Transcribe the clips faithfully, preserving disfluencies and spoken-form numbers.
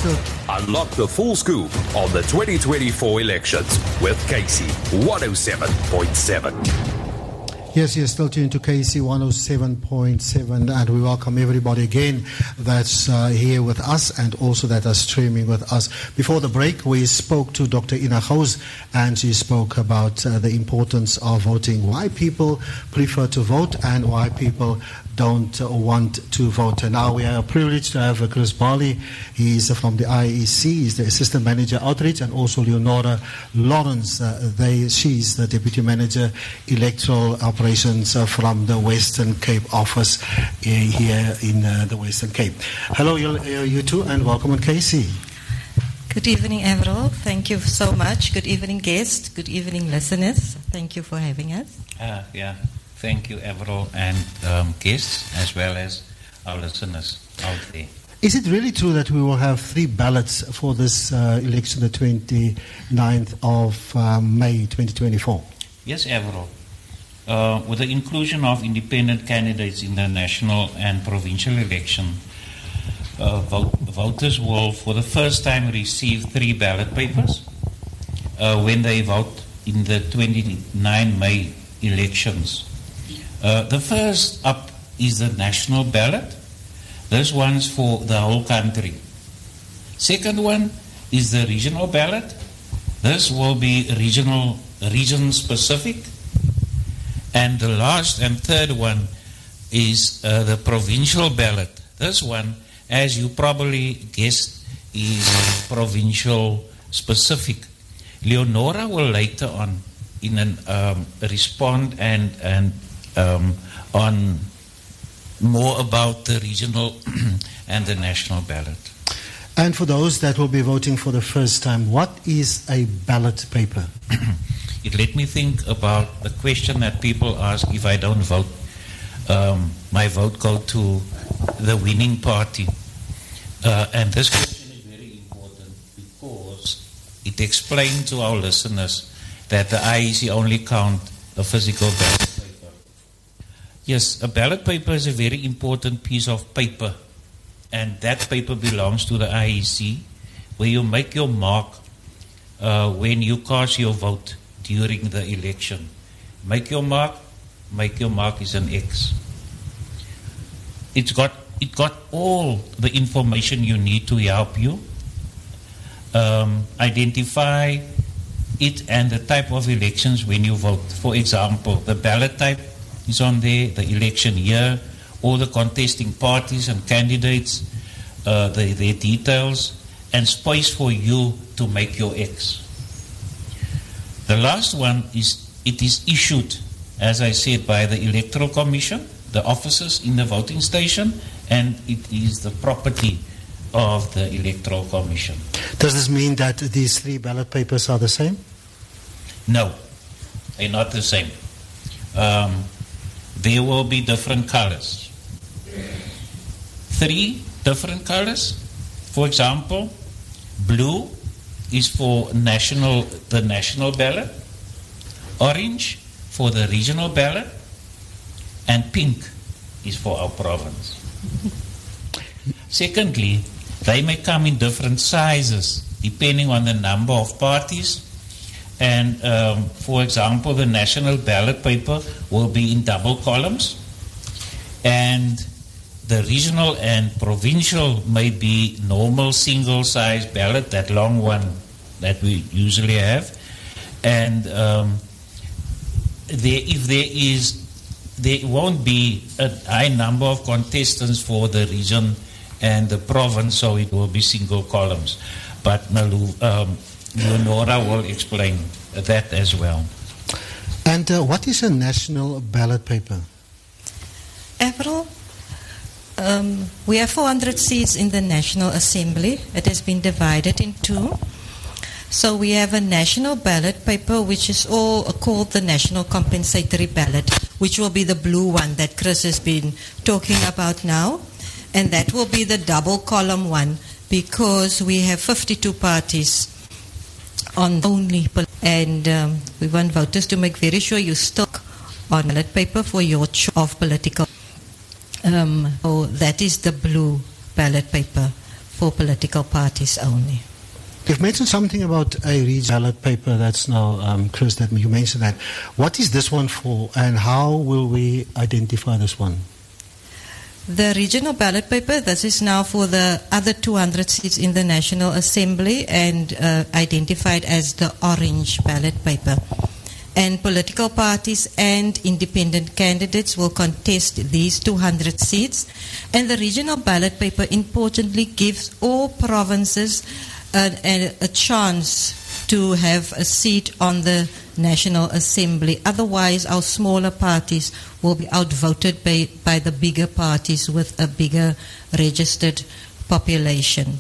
still... Unlock the full scoop on the twenty twenty-four elections with K C one oh seven point seven. Yes, you're still tuned to K C one oh seven point seven, and we welcome everybody again that's uh, here with us and also that are streaming with us. Before the break, we spoke to Doctor Ina Gous, and she spoke about uh, the importance of voting, why people prefer to vote and why people don't uh, want to vote. And now we are privileged to have uh, Chris Barley. He's uh, from the I E C. He's the Assistant Manager Outreach, and also Leonora Lawrence. Uh, they, she's the Deputy Manager Electoral Operations uh, from the Western Cape office uh, here in uh, the Western Cape. Hello, you, uh, you two, and welcome on K C. Good evening, Avril. Thank you so much. Good evening, guests. Good evening, listeners. Thank you for having us. Uh, yeah. Thank you, Avril, and um, guests, as well as our listeners out there. Is it really true that we will have three ballots for this uh, election, the twenty-ninth of um, May twenty twenty-four? Yes, Avril. Uh, with the inclusion of independent candidates in the national and provincial election, uh, vote, voters will, for the first time, receive three ballot papers uh, when they vote in the twenty-ninth May elections. Uh, the first up is the national ballot. This one's for the whole country. Second one is the regional ballot. This will be regional, region specific. And the last and third one is uh, the provincial ballot. This one, as you probably guessed, is provincial specific. Leonora will later on in an um, respond and and um, on more about the regional and the national ballot. And for those that will be voting for the first time, what is a ballot paper? It let me think about the question that people ask: if I don't vote, um, my vote go to the winning party. Uh, and this question is very important because it explains to our listeners that the I E C only count a physical ballot paper. Yes, a ballot paper is a very important piece of paper, and that paper belongs to the I E C, where you make your mark uh, when you cast your vote during the election. Make your mark, make your mark is an X. It's got, it got all the information you need to help you um, identify it and the type of elections when you vote. For example, the ballot type is on there, the election year, all the contesting parties and candidates, uh, the, their details, and space for you to make your X. The last one is, it is issued, as I said, by the Electoral Commission, the officers in the voting station, and it is the property of the Electoral Commission. Does this mean that these three ballot papers are the same? No, they're not the same. Um, there will be different colors. Three different colors. For example, blue is for national, the national ballot, orange for the regional ballot, and pink is for our province. Secondly, they may come in different sizes depending on the number of parties. And um, for example, the national ballot paper will be in double columns, and the regional and provincial may be normal single size ballot, that long one that we usually have. And um, there, if there is, there won't be a high number of contestants for the region and the province, so it will be single columns. But Malu, um, Leonora will explain that as well. And uh, what is a national ballot paper? Avril, um, we have four hundred seats in the National Assembly. It has been divided in two. So we have a national ballot paper, which is all called the National Compensatory Ballot, which will be the blue one that Chris has been talking about now. And that will be the double column one, because we have fifty-two parties on only, and um, we want voters to make very sure you stock on ballot paper for your choice of political. Um, so that is the blue ballot paper for political parties only. You've mentioned something about a regional ballot paper. That's now, um, Chris, that you mentioned that. What is this one for, and how will we identify this one? The regional ballot paper, this is now for the other two hundred seats in the National Assembly and uh, identified as the orange ballot paper. And political parties and independent candidates will contest these two hundred seats. And the regional ballot paper, importantly, gives all provinces a, a, a chance to have a seat on the National Assembly. Otherwise, our smaller parties will be outvoted by, by the bigger parties with a bigger registered population.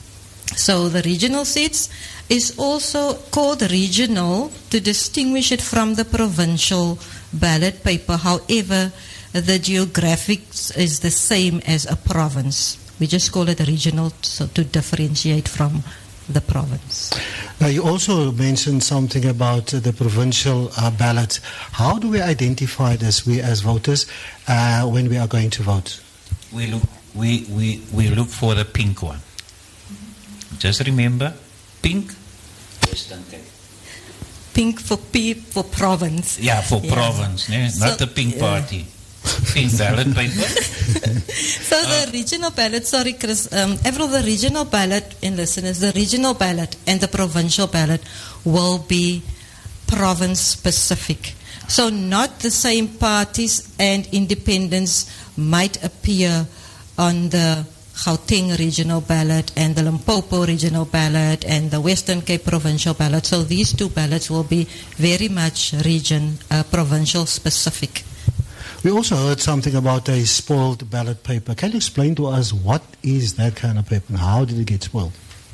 So the regional seats is also called regional to distinguish it from the provincial ballot paper. However, the geographics is the same as a province. We just call it regional so to differentiate from the province. Now, you also mentioned something about uh, the provincial uh, ballot. How do we identify this, we as voters, uh, when we are going to vote? We look, we, we, we look for the pink one. Just remember, pink, Western Cape. Pink for P for province. Yeah, for yeah. province, ne? So, not the pink yeah. party. Pink ballot paper. So the regional ballot, sorry Chris, um, Avril, the regional ballot, and listeners, the regional ballot and the provincial ballot will be province specific. So not the same parties and independents might appear on the Gauteng regional ballot and the Limpopo regional ballot and the Western Cape provincial ballot. So these two ballots will be very much region, uh, provincial specific. We also heard something about a spoiled ballot paper. Can you explain to us what is that kind of paper and how did it get spoiled?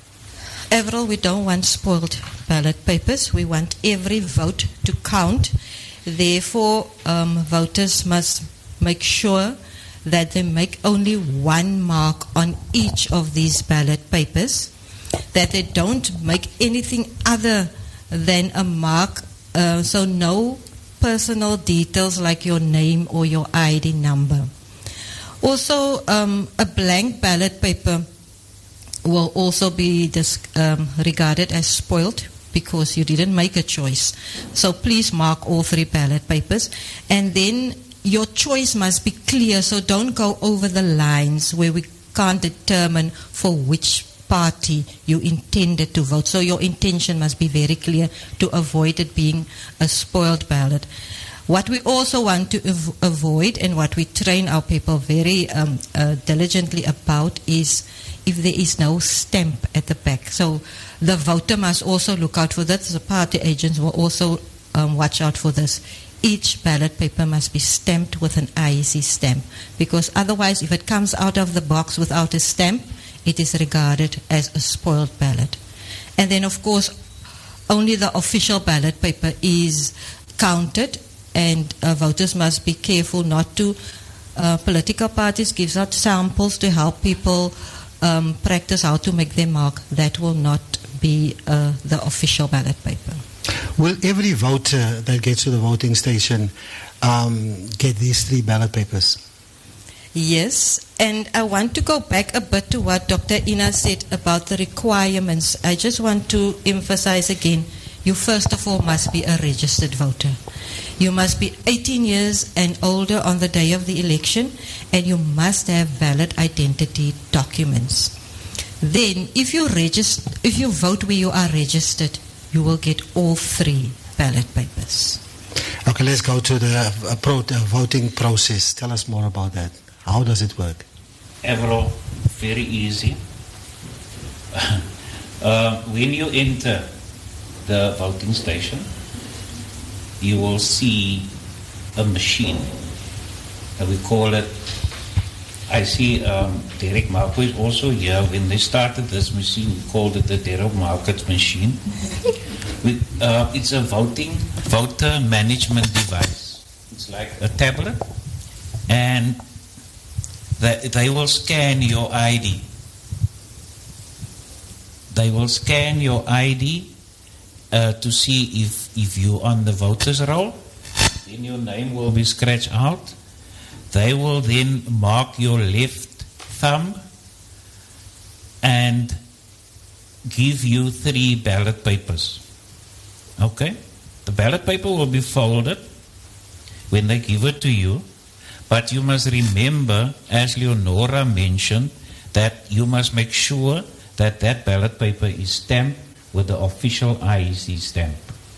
Avril, we don't want spoiled ballot papers. We want every vote to count. Therefore, um, voters must make sure that they make only one mark on each of these ballot papers, that they don't make anything other than a mark, uh, so no personal details like your name or your I D number. Also, um, a blank ballot paper will also be dis- um, regarded as spoiled because you didn't make a choice. So please mark all three ballot papers, and then your choice must be clear, so don't go over the lines where we can't determine for which party you intended to vote. So your intention must be very clear to avoid it being a spoiled ballot. What we also want to av- avoid and what we train our people very um, uh, diligently about is if there is no stamp at the back. So the voter must also look out for that. The party agents will also um, watch out for this. Each ballot paper must be stamped with an I E C stamp, because otherwise if it comes out of the box without a stamp, it is regarded as a spoiled ballot. And then, of course, only the official ballot paper is counted, and uh, voters must be careful not to, uh, political parties gives out samples to help people um, practice how to make their mark. That will not be uh, the official ballot paper. Will every voter that gets to the voting station um, get these three ballot papers? Yes, and I want to go back a bit to what Doctor Ina said about the requirements. I just want to emphasize again, you first of all must be a registered voter. You must be eighteen years and older on the day of the election, and you must have valid identity documents. Then, if you register, if you vote where you are registered, you will get all three ballot papers. Okay, let's go to the uh, pro- uh, voting process. Tell us more about that. How does it work? Avril, very easy. uh, when you enter the voting station, you will see a machine. Uh, we call it, I see um, Derek Marco is also here. When they started this machine, we called it the Derek Market machine. we, uh, it's a voting, voter management device. It's like a tablet, and They, they will scan your I D. They will scan your I D uh, to see if, if you're on the voters roll. Then your name will be scratched out. They will then mark your left thumb and give you three ballot papers. Okay? The ballot paper will be folded when they give it to you, but you must remember, as Leonora mentioned, that you must make sure that that ballot paper is stamped with the official I E C stamp.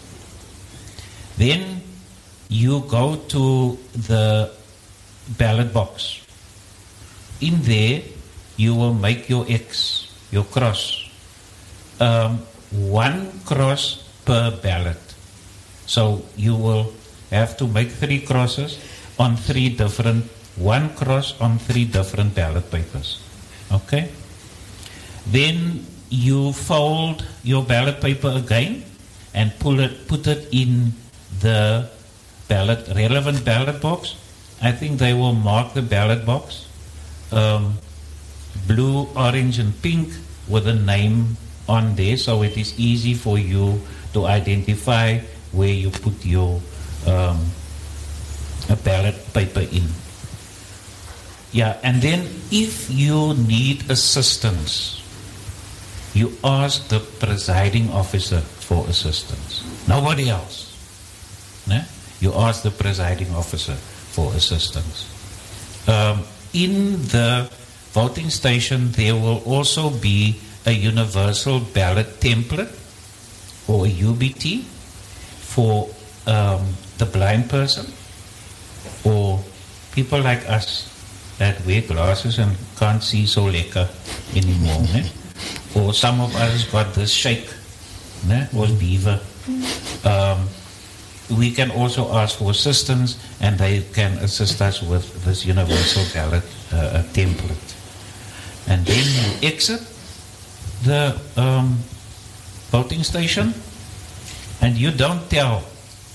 Then you go to the ballot box. In there, you will make your X, your cross. Um, one cross per ballot. So you will have to make three crosses on three different, one cross on three different ballot papers. Okay? Then you fold your ballot paper again and pull it, put it in the ballot, relevant ballot box. I think they will mark the ballot box um, blue, orange, and pink with a name on there, so it is easy for you to identify where you put your um, a ballot paper in. Yeah, and then if you need assistance, you ask the presiding officer for assistance. Nobody else. Ne? You ask the presiding officer for assistance. Um, in the voting station, there will also be a universal ballot template or a U B T for um, the blind person or people like us that wear glasses and can't see so lekker anymore. Ne? Or some of us got this shake, ne? Or beaver. Um, we can also ask for assistance, and they can assist us with this universal ballot uh, template. And then you exit the um, voting station, and you don't tell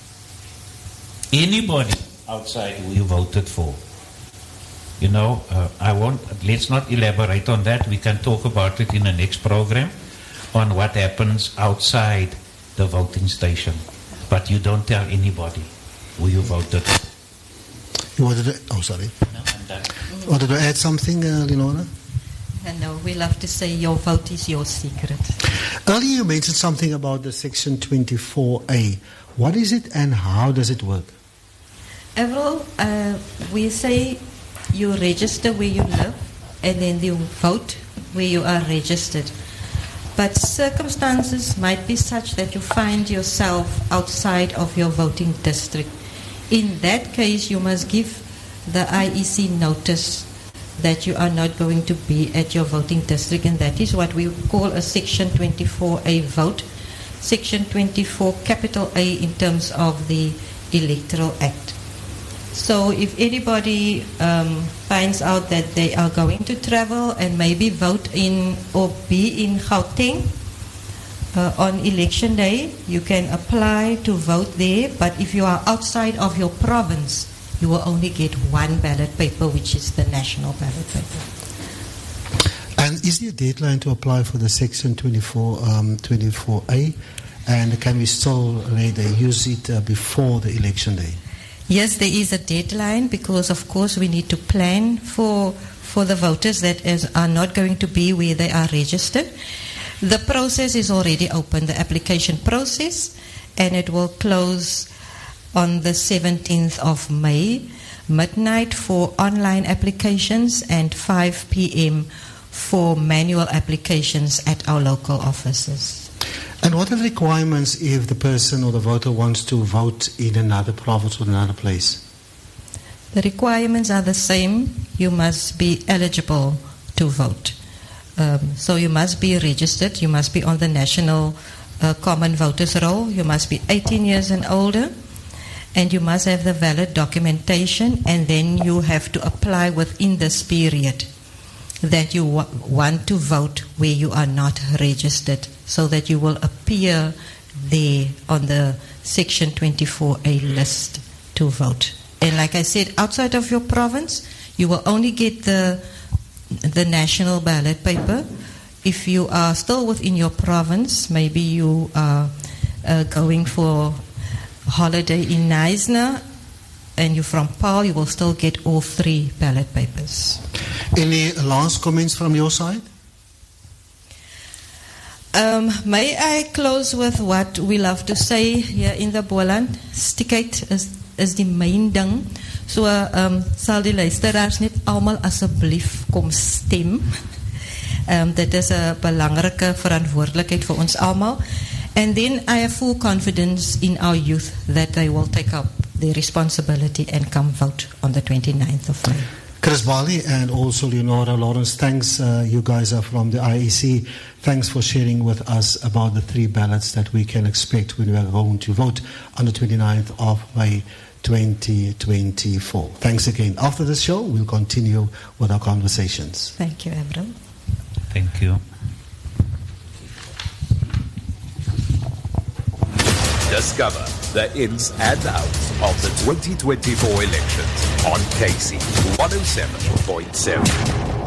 anybody outside who you voted for. You know, uh, I won't, let's not elaborate on that. We can talk about it in the next program on what happens outside the voting station. But you don't tell anybody who you voted for. You wanted to, oh, sorry. No, I'm done. Wanted to add something, uh, Leonora? And no, we love to say your vote is your secret. Earlier you mentioned something about the Section twenty-four A. What is it and how does it work? Avril, uh, we say you register where you live and then you vote where you are registered. But circumstances might be such that you find yourself outside of your voting district. In that case, you must give the I E C notice that you are not going to be at your voting district, and that is what we call a Section twenty-four A vote. Section twenty-four, capital A in terms of the Electoral Act. So if anybody um, finds out that they are going to travel and maybe vote in or be in Gauteng uh, on election day, you can apply to vote there. But if you are outside of your province, you will only get one ballot paper, which is the national ballot paper. And is there a deadline to apply for the Section twenty-four, um, twenty-four A? And can we still later use it uh, before the election day? Yes, there is a deadline because, of course, we need to plan for for the voters that is, are not going to be where they are registered. The process is already open, the application process, and it will close on the seventeenth of May, midnight for online applications and five p.m. for manual applications at our local offices. And what are the requirements if the person or the voter wants to vote in another province or another place? The requirements are the same. You must be eligible to vote. Um, so you must be registered. You must be on the National uh, Common Voters Roll. You must be eighteen years and older. And you must have the valid documentation. And then you have to apply within this period that you wa- want to vote where you are not registered, so that you will appear there on the Section twenty-four A list to vote. And like I said, outside of your province, you will only get the the national ballot paper. If you are still within your province, maybe you are uh, going for holiday in Neisner, and you're from Paarl, you will still get all three ballot papers. Any last comments from your side? Um, may I close with what we love to say here in the Boland? Stikheid is, is die main ding. So um, sal die luisteraars net allemaal asseblief kom stem. Um, dit is een belangrike verantwoordelijkheid voor ons allemaal. And then I have full confidence in our youth that they will take up their responsibility and come vote on the twenty-ninth of May. Chris Bali and also Leonora Lawrence, thanks. Uh, you guys are from the I E C. Thanks for sharing with us about the three ballots that we can expect when we are going to vote on the twenty-ninth of May twenty twenty-four. Thanks again. After the show, we'll continue with our conversations. Thank you, Avril. Thank you. Discover the ins and outs of the twenty twenty-four elections on K C one oh seven point seven.